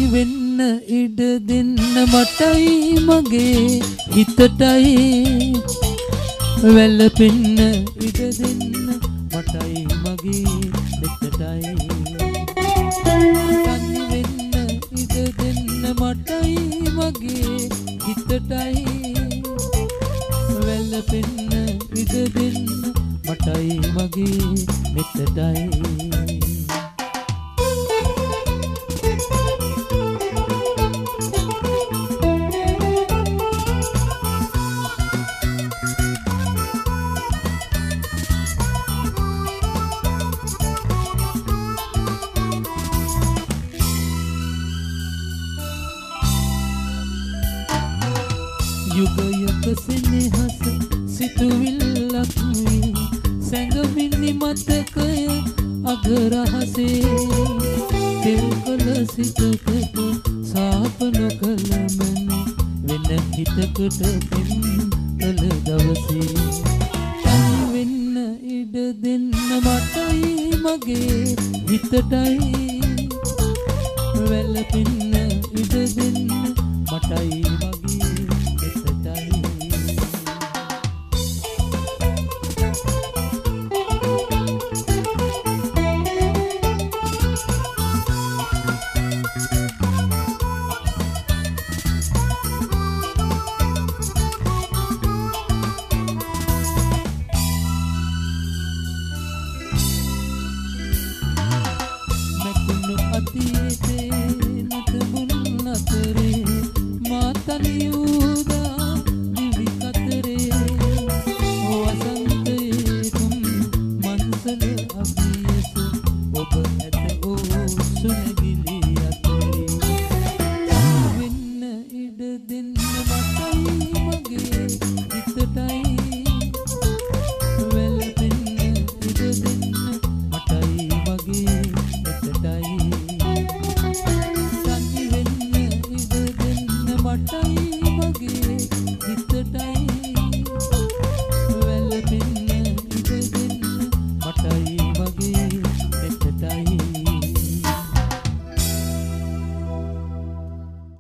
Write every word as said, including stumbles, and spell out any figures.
වෙන්න ඉඩ දෙන්න මටයි මගේ හිතටයි වැළපෙන්න ඉඩ දෙන්න මටයි මගේ හිතටයි තනි වෙන්න ඉඩ දෙන්න මටයි මගේ හිතටයි වැළපෙන්න ඉඩ දෙන්න මටයි මගේ හිතටයි යුගයක සෙනෙහස සිතුවිල්ලක් වී සැඟවිනි මතකය අගරහසේ තෙල් කළ සිතකට සාප නොකළ මන වෙන හිතකට පෙම් කළ දවසේ තනි වෙන්න ඉඩ දෙන්න මටයි මගේ හිතටයි වැළපෙන්න